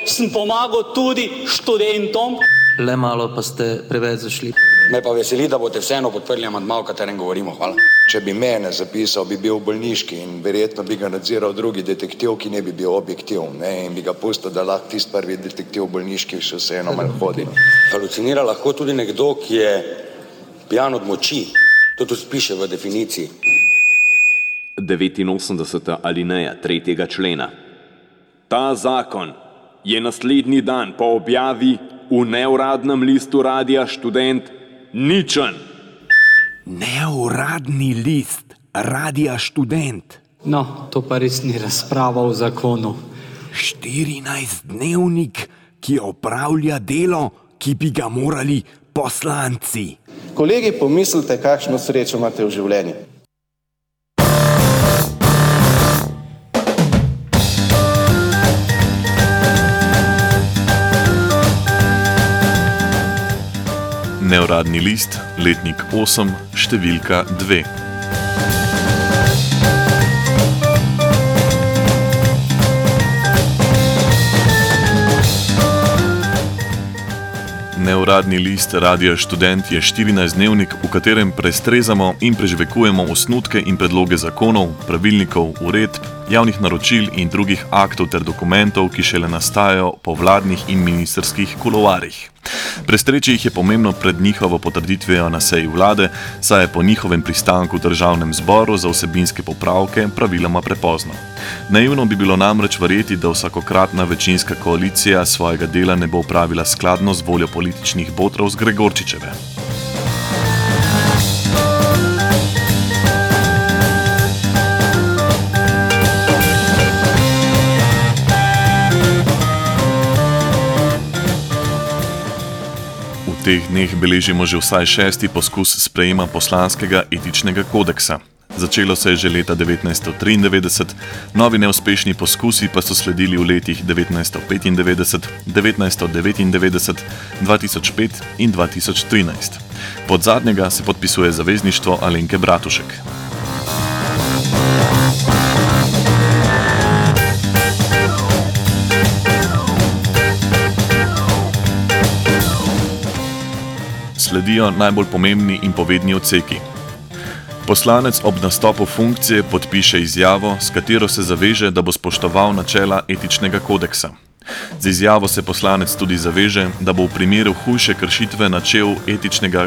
Sem pomagal tudi študentom. Le malo pa ste preveč zašli. Me pa veseli, da boste vseeno podprli amandma, o katerem govorimo. Hvala. Če bi mene zapisal, bi bil bolniški in verjetno bi ga nadziral drugi detektiv, ki ne bi bil objektiv, in bi ga pustil, da lahko tisti prvi detektiv bolniški še vseeno malo hodi. Halucinira lahko tudi nekdo, ki je pijan od moči. To tudi piše v definiciji. 89. alineja 3. člena. Ta zakon je naslednji dan po objavi v neuradnem listu Radia Študent ničen. Neuradni list Radia Študent. No, to pa res ni razprava o zakonu. 14-dnevnik, ki opravlja delo, ki bi ga morali poslanci. Kolegi, pomislite, kakšno srečo imate v življenju. Neuradni list, letnik 8, številka 2. Neuradni list Radia Študent je 14-dnevnik, v katerem prestrezamo in prežvekujemo osnutke in predloge zakonov, pravilnikov, uredb, javnih naročil in drugih aktov ter dokumentov, ki šele nastajajo po vladnih in ministrskih kuloarjih. Prestreči jih je pomembno pred njihovo potrditvijo na seji vlade, saj je po njihovem pristanku v državnem zboru za vsebinske popravke praviloma prepozno. Naivno bi bilo namreč verjeti, da vsakokratna večinska koalicija svojega dela ne bo opravila skladno z voljo političnih botrov z Gregorčičeve. V teh dneh beležimo že vsaj 6. poskus sprejema poslanskega etičnega kodeksa. Začelo se je že leta 1993, novi neuspešni poskusi pa so sledili v letih 1995, 1999, 2005 in 2013. Pod zadnjega se podpisuje zavezništvo Alenke Bratušek. Sledijo najbolj pomembni in povedni odseki. Poslanec ob nastopu funkcije podpiše izjavo, s katero se zaveže, da bo spoštoval načela etičnega kodeksa. Z izjavo se poslanec tudi zaveže, da bo v primeru hujše kršitve načel etičnega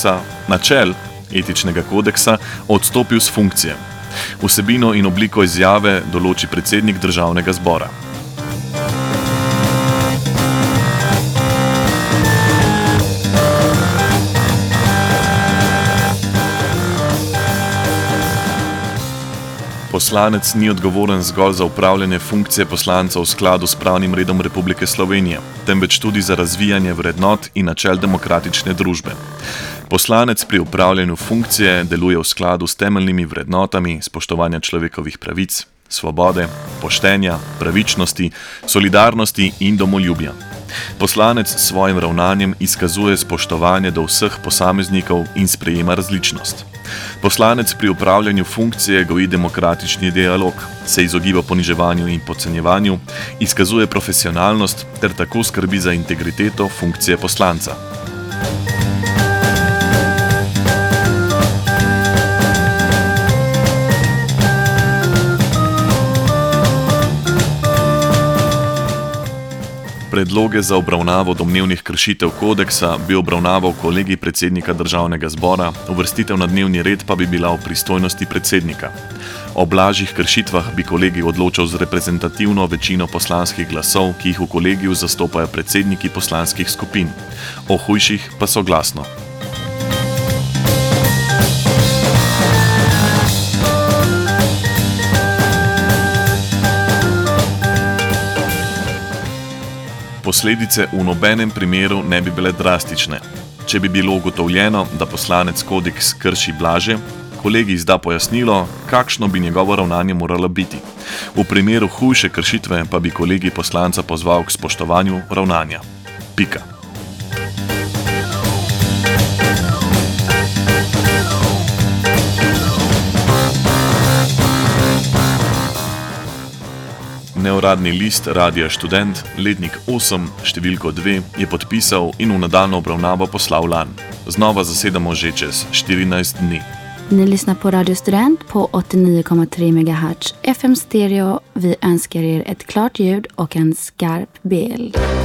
kodeksa odstopil s funkcije. Vsebino in obliko izjave določi predsednik Državnega zbora. Poslanec ni odgovoren zgolj za upravljanje funkcije poslanca v skladu s pravnim redom Republike Slovenije, temveč tudi za razvijanje vrednot in načel demokratične družbe. Poslanec pri upravljanju funkcije deluje v skladu s temeljnimi vrednotami spoštovanja človekovih pravic, svobode, poštenja, pravičnosti, solidarnosti in domoljubja. Poslanec s svojim ravnanjem izkazuje spoštovanje do vseh posameznikov in sprejema različnost. Poslanec pri upravljanju funkcije goji demokratični dialog, se izogiba poniževanju in podcenjevanju, izkazuje profesionalnost ter tako skrbi za integriteto funkcije poslanca. Predloge za obravnavo domnevnih kršitev kodeksa bi obravnaval kolegij predsednika Državnega zbora, uvrstitev na dnevni red pa bi bila v pristojnosti predsednika. O blažjih kršitvah bi kolegij odločal z reprezentativno večino poslanskih glasov, ki jih v kolegiju zastopajo predsedniki poslanskih skupin. O hujših pa soglasno. Posledice v nobenem primeru ne bi bile drastične. Če bi bilo ugotovljeno, da poslanec kodeks krši blaže, kolegij izda pojasnilo, kakšno bi njegovo ravnanje moralo biti. V primeru hujše kršitve pa bi kolegij poslanca pozval k spoštovanju ravnanja. Pika. neuradni list Radia Študent, letnik 8, številko 2, je podpisal in v nadaljno obravnavo poslal lan. Znova zasedamo že čez 14 dni. Ni lyssnar på Radio Student på 89,3 MHz FM stereo. Vi önskar er ett klart ljud och en skarp bild.